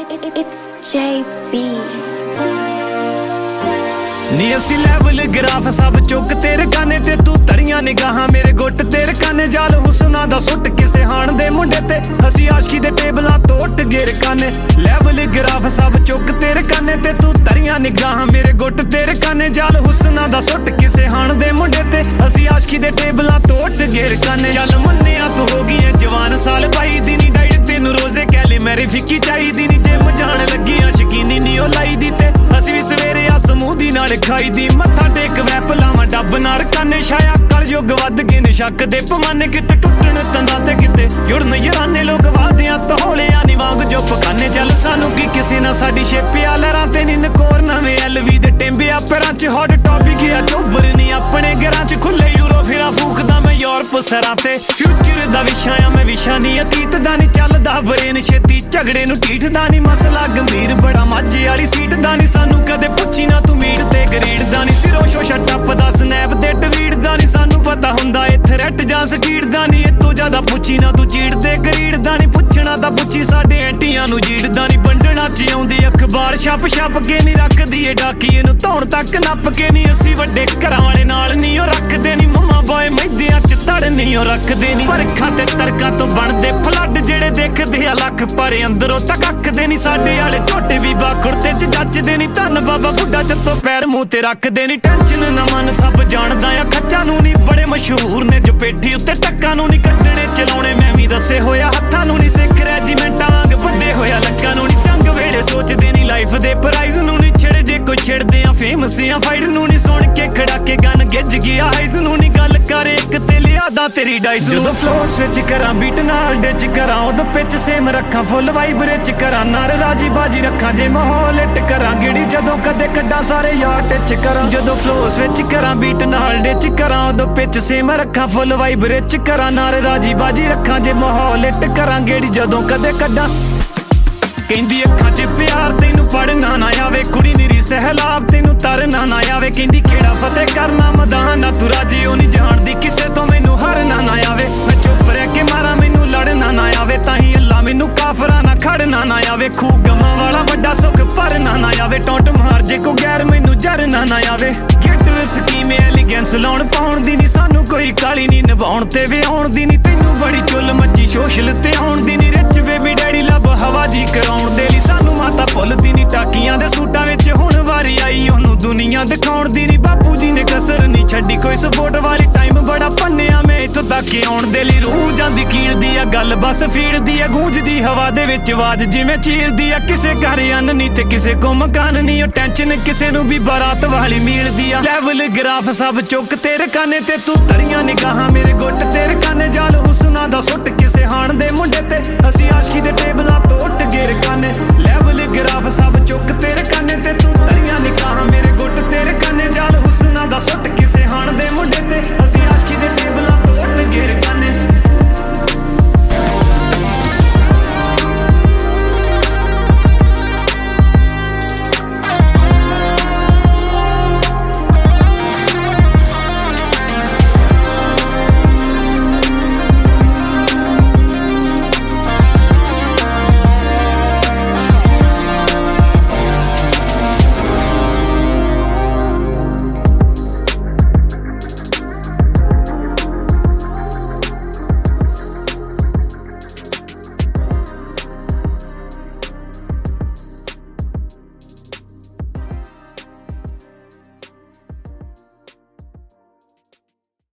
It's JB ਨੀ ਅਸੀਂ level graph ਸਭ ਚੁੱਕ ਤੇਰੇ ਕਾਨੇ ਤੇ ਤੂੰ ਤਰੀਆਂ ਨਿਗਾਹਾਂ ਮੇਰੇ ਗੁੱਟ ਤੇਰੇ ਕਾਨੇ ਜਾਲ ਹੁਸਨਾ ਦਾ ਸੁੱਟ ਕਿਸੇ ਹਾਣ ਦੇ ਮੁੰਡੇ ਤੇ ਅਸੀਂ ਆਸ਼ਕੀ ਦੇ ਟੇਬਲਾਂ ਤੋਟ ਗੇਰ ਕਾਨੇ ਲੈਵਲ ਗ੍ਰਾਫ ਸਭ ਚੁੱਕ ਤੇਰੇ ਕਾਨੇ ਤੇ ਤੂੰ ਤਰੀਆਂ ਨਿਗਾਹਾਂ ਮੇਰੇ ਗੁੱਟ ਤੇਰੇ ਕਾਨੇ ਜਾਲ ਹੁਸਨਾ ਦਾ ਸੁੱਟ ਕਿਸੇ ਹਾਣ ਦੇ ਮੁੰਡੇ ਤੇ ਅਸੀਂ ਆਸ਼ਕੀ ਦੇ ਟੇਬਲਾਂ ਤੋਟ ਗੇਰ ਕਾਨੇ ਚੱਲ ਮੰਨਿਆ ਤੂੰ ਹੋ ਗਈ ਐ ਜਵਾਨ ਸਾਲ 22 ਦੀ ਨੀ ਡਾਈਟ ਤੈਨੂੰ ਰੋਜ਼ੇ ਕਹਿ ਮੈਰੀ ਫਿੱਕੀ ਚਾਹੀਦੀ ਨੀ ਜਿਮ ਜਾਣ ਲੱਗੀਆਂ ਸ਼ਕੀਨੀ ਨੀ ਉਹ ਲਾਈ ਦੀ ਤੇ ਅਸੀਂ ਵੀ ਸਵੇਰੇ ਆ ਸਮੂਦੀ ਨਾਲ ਖਾਈ ਦੀ ਮੱਥਾ ਟੇਕ ਵੈਪ ਲਾਵਾਂ ਡੱਬ ਨਾਲ ਕਾਨੇ ਛਾਇਆ ਕਲਯੁੱਗ ਵੱਧ ਗਏ ਨੇ ਸ਼ੱਕ ਦੇ ਪਮਾਨੇ ਕਿਤੇ ਟੁੱਟਣ ਤੰਦਾਂ ਤੇ ਕਿਤੇ ਜੁੜਨ ਯਾਰਾਨੇ ਲੋਕ ਵਾਦਿਆਂ ਤੋਹਲਿਆਂ ਨੀ ਵਾਂਗ ਜੋ ਪਖਾਨੇ ਚੱਲ ਸਾਨੂੰ ਕੀ ਕਿਸੇ ਨਾਲ ਸਾਡੀ ਛੇਪਿਆ ਲਹਿਰਾਂ ਤੇ ਨੀ ਨਕੋਰ ਨਵੇਂ ਐਲਵੀ ਦੇ ਟਿੰਬਿਆ ਪੈਰਾਂ 'ਚ ਹੌਟ ਟੌਪਿਕ ਆ ਚੋਬਰ ਨੀ ਆਪਣੇ ਘਰਾਂ 'ਚ ਖੁੱਲੇ ਯੂਰੋ ਫਿਰਾਂ ਫੂਕਦਾ ਮੈਂ ਯੂਰਪ ਸਰਾਂ ਤੇ ਫਿਊਚਰ ਦਾ ਵਿਸ਼ਾ ਆ ਮੈਂ ਵਿਸ਼ਾ ਨੀ ਅਤੀਤ ਦਾ ਨੀ ਚੱਲਦਾ ਬਰੇਨ ਛੇਤੀ ਝਗੜੇ ਨੂੰ ਢੀਠਦਾ ਨੀ ਮਸਲਾ ਗੰਭੀਰ ਬੜਾ ਮਾਝੇ ਵਾਲੀ ਸੀਟ ਦਾ ਨੀ ਸਾਨੂੰ ਕਦੇ ਪੁੱਛੀ ਨਾ ਤੂੰ ਮੀਟ ਤੇ ਗਰੀਡ ਦਾ ਨੀ ਸਿਰੋਂ ਸ਼ੋਸ਼ਾ ਟੱਪਦਾ ਸਨੈਪ ਤੇ ਟਵੀਟ ਦਾ ਨੀ ਸਾਨੂੰ ਪਤਾ ਹੁੰਦਾ ਇਹ ਥ੍ਰੈਟ ਜਾਂ ਸਕੀੜ ਦਾ ਨੀ ਇਹ ਤੋਂ ਜ਼ਿਆਦਾ ਪੁੱਛੀ ਨਾ ਤੂੰ ਚੀੜ ਤੇ ਗਰੀਡ ਦਾ ਨੀ ਪੁੱਛਣਾ ਤਾਂ ਪੁੱਛੀ ਸਾਡੇ ਐਂਟੀਆਂ ਨੂੰ ਜੀੜਦਾ ਨੀ ਵੰਡਣਾ 'ਚ ਆਉਂਦੀ ਅਖਬਾਰ ਛਪ ਕੇ ਨੀ ਰੱਖਦੀ ਏ ਡਾਕੀਏ ਨੂੰ ਧੌਣ ਤੱਕ ਨੱਪ ਕੇ ਨੀ ਅਸੀਂ ਵੱਡੇ ਘਰਾਂ ਵਾਲੇ ਨਾਲ ਨੀ ਉਹ ਰੱਖਦੇ ਨੀ ਮੰਮਾ ਬੋਏ ਮਹਿੰਦਿਆਂ 'ਚ ਤੜ ਨੀ ਉਹ ਰੱਖਦੇ ਨੀ ਫਰਖਾਂ ਤੇ ਤਰਕਾਂ ਤੋਂ ਬਣਦੇ ਫਲੱਡ ਜਿਹੜੇ ਦੇਖਦੇ ਆ ਲੱਖ ਪਰ ਅੰਦਰੋਂ ਤੱਕ ਅੱਖਦੇ ਨੀ ਸਾਡੇ ਵਾਲੇ ਝੋਟੇ ਵੀ ਬਾਖੁਰ ਤੇ ਜੱਜਦੇ ਨੀ ਧੰਨ ਬਾਬਾ ਬੁੱਢਾ ਜੱਤੋਂ ਪੈਰ ਮੂੰਹ ਤੇ ਰੱਖਦੇ ਨੀ ਟੈਨਸ਼ਨ ਨਾ ਮਨ ਸਭ ਜਾਣਦਾ ਆ ਖੱਚਾਂ ਨੂੰ ਨੀ ਬੜੇ ਮਸ਼ਹੂਰ ਨੇ ਜੋ ਪੇਠੀ ਉੱਤੇ ਟੱਕਾਂ ਨੂੰ ਨੀ ਕੱਢਣੇ ਚਲਾਉਣੇ ਮੈਂ ਵੀ ਦੱਸੇ ਹੋਇਆ ਹੱਥਾਂ ਨੂੰ ਨੀ ਸਿੱਖ ਰੈਜੀਮੈਂਟਾਂ ਵਾਂਗ ਵੱਡੇ ਹੋਇਆ ਲੱਕਾਂ ਨੂੰ ਨੀ ਜੰਗ ਵੇਲੇ ਸੋਚਦੇ ਨੀ ਲਾਈਫ ਦੇ ਪ੍ਰਾਈਜ਼ ਨੂੰ ਨੀ ਛਿੜ ਜੇ ਕੋਈ ਛਿੜਦੇ ਆ ਫੇਮਸ ਆ ਫਾਈਟ ਨੂੰ ਨੀ ਸੁਣ ਕੇ ਖੜਾ ਕੇ ਗਨ ਗਿੱਜ ਗਿਆ ਹਾਈਜ਼ ਨੂੰ ਨੀ ਗੱਲ ਕਰ ਇੱਕ ਤੇ ਲਿਆਦਾ ਤੇਰੀ ਡਾਈਸ ਜਦੋਂ ਫਲੋ ਸਵਿਚ ਕਰਾਂ ਬੀਟ ਨਾਲ ਡਿਚ ਕਰਾਂ ਉਦੋਂ ਪਿੱਚ ਸੇਮ ਰੱਖਾਂ ਫੁੱਲ ਵਾਈਬ੍ਰੇਟ ਕਰਾਂ ਨਾਲ ਰਾਜੀ ਬਾਜੀ ਰੱਖਾਂ ਜੇ ਮਾਹੌਲ ਹਿੱਟ ਕਰਾਂ ਗੇੜੀ ਜਦੋਂ ਕਦੇ ਕੱਢਾਂ ਸਾਰੇ ਯਾਰ ਟਿਚ ਕਰਾਂ ਜਦੋਂ ਫਲੋ ਸਵਿਚ ਕਰਾਂ ਬੀਟ ਨਾਲ ਡਿਚ ਕਰਾਂ ਉਦੋਂ ਪਿੱਚ ਸੇਮ ਰੱਖਾਂ ਫੁੱਲ ਵਾਈਬ੍ਰੇਟ ਕਰਾਂ ਨਾਲ ਰਾਜੀ ਬਾਜੀ ਰੱਖਾਂ ਜੇ ਮਾਹੌਲ ਹਿੱਟ ਕਰਾਂ ਗੇੜੀ ਜਦੋਂ ਕਦੇ ਕੱਢਾਂ ਕਹਿੰਦੀ ਅੱਖਾਂ 'ਚ ਪਿਆਰ ਤੈਨੂੰ ਪੜਨਾ ਨਾ ਆਵੇ ਕੁੜੀ ਨਿਰੀ ਸਹਿਲਾਬ ਤੈਨੂੰ ਤਰਨਾ ਨਾ ਆਵੇ ਕਹਿੰਦੀ ਕਿਹੜਾ ਫਤਿਹ ਕਰਨਾ ਮੈਦਾਨ ਨਾ ਤੂੰ ਰਾਜੀ ਉਹ ਨਹੀਂ ਜਾਣਦੀ ਕਿਸੇ ਤੋਂ ਮੈਨੂੰ ਹਾਰਨਾ ਨਾ ਆਵੇ ਮੈਂ ਚੁੱਪ ਰਹਿ ਕੇ ਮਾਰਾਂ ਮੈਨੂੰ ਲੜਨਾ ਨਾ ਆਵੇ ਤਾਂ ਹੀ ਅੱਲਾ ਮੈਨੂੰ ਕਾਫਰਾਂ ਨਾ ਖੜਨਾ ਨਾ ਆਵੇ ਖੂ ਗਮਾਂ ਵਾਲਾ ਵੱਡਾ ਸੁੱਖ ਭਰਨਾ ਨਾ ਆਵੇ ਟੌਂਟ ਮਾਰ ਜੇ ਕੋ ਗੈਰ ਮੈਨੂੰ ਜਰਨਾ ਨਾ ਆਵੇ ਗੈਟ ਵਿਦ ਸਕੀਮ ਐਲੀਗੈਂਸ ਲਾਉਣ ਪਾਉਣ ਦੀ ਨੀ ਸਾਨੂੰ ਕੋਈ ਕਾਲੀ ਨੀ ਨਿਭਾਉਣ ਤੇ ਵਿਆਉਣ ਦੀ ਨੀ ਤੈਨੂੰ ਬੜੀ ਚੁੱਲ ਮੱਚੀ ਸੋਸ਼ਲ ਤੇ ਆਉਣ ਦੀ ਨੀ ਰਿਚ ਬੇਬੀ ਡੈਡੀ ਲੱਭ ਹਵਾ ਜੀ ਕਰਾਉਣ ਦੇ ਲਈ ਸਾਨੂੰ ਮਾਤਾ ਭੁੱਲਦੀ ਨੀ ਟਾਕੀਆਂ ਦੇ ਸੂਟਾਂ ਵਿੱਚ ਹੁਣ ਵਾਰੀ ਆਈ ਉਹਨੂੰ ਦੁਨੀਆ ਦਿਖਾਉਣ ਦੀ ਨੀ ਬਾਪੂ ਜੀ ਨੇ ਕਸਰ ਨੀ ਛੱਡੀ ਕੋਈ ਸਪੋਰਟ ਵਾਲੀ ਟਾਈਮ ਬੜਾ ਪੰਨਿਆ ਮੈਂ ਇੱਥੋਂ ਤੱਕ ਆਉਣ ਦੇ ਲਈ ਰੂਹ ਜਾਂਦੀ ਕੀਲਦੀ ਆ ਗੱਲ ਬਸ ਫੀੜਦੀ ਆ ਗੂੰਜਦੀ ਹਵਾ ਦੇ ਵਿੱਚ ਆਵਾਜ਼ ਜਿਵੇਂ ਚੀਲਦੀ ਆ ਕਿਸੇ ਘਰ ਅੰਨ ਨੀ ਤੇ ਕਿਸੇ ਕੋ ਮਕਾਨ ਨੀ ਉਹ ਟੈਨਸ਼ਨ ਕਿਸੇ ਨੂੰ ਵੀ ਬਾਰਾਤ ਵਾਲੀ ਮਿਲਦੀ ਆ ਲੈਵਲ ਗ੍ਰਾਫ ਸਭ ਚੁੱਕ ਤੇਰੇ ਕਾਨੇ ਤੇ ਤੂੰ ਤਰੀਆਂ ਨਿਗਾਹਾਂ ਮੇਰੇ ਗੁੱਟ ਤੇਰੇ ਕਾਨੇ ਜਾਲ ਹੁਸਨਾ ਦਾ ਸੁੱਟ ਕਿਸੇ ਹਾਣ ਦੇ ਮੁੰਡੇ ਤੇ ਅਸੀਂ ਆਸ਼ਕੀ ਦੇ ਟੇਬਲਾਂ